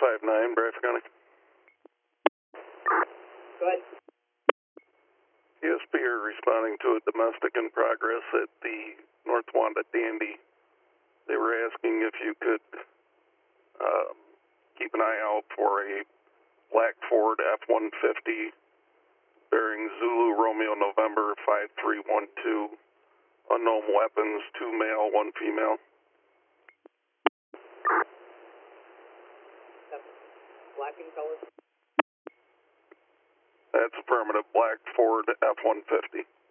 5-9, Bradford County. Go ahead. ESP are responding to a domestic in progress at the North Wanda Dandy. They were asking if you could keep an eye out for a black Ford F-150 bearing Zulu Romeo November 5312. Unknown weapons, 2 male, 1 female. That's black in color? That's affirmative, black Ford F-150.